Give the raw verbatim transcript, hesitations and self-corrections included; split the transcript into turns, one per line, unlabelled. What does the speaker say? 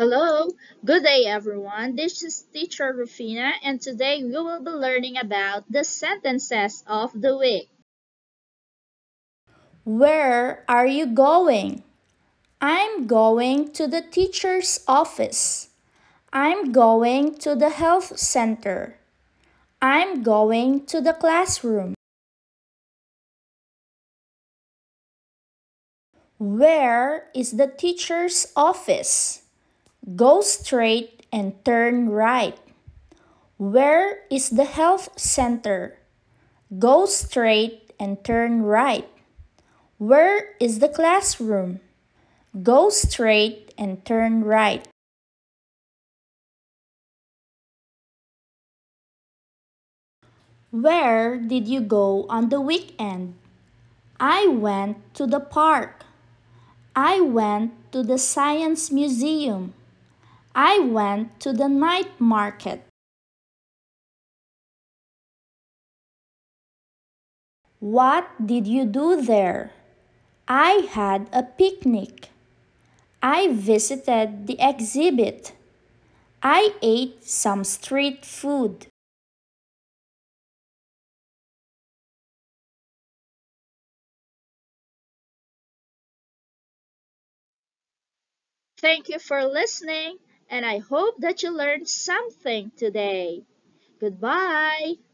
Hello, good day everyone. This is teacher Rufina and today we will be learning about the sentences of the week.
Where are you going? I'm going to the teacher's office. I'm going to the health center. I'm going to the classroom. Where is the teacher's office? Go straight and turn right. Where is the health center? Go straight and turn right. Where is the classroom? Go straight and turn right. Where did you go on the weekend? I went to the park. I went to the science museum. I went to the night market. What did you do there? I had a picnic. I visited the exhibit. I ate some street food.
Thank you for listening and I hope that you learned something today. Goodbye.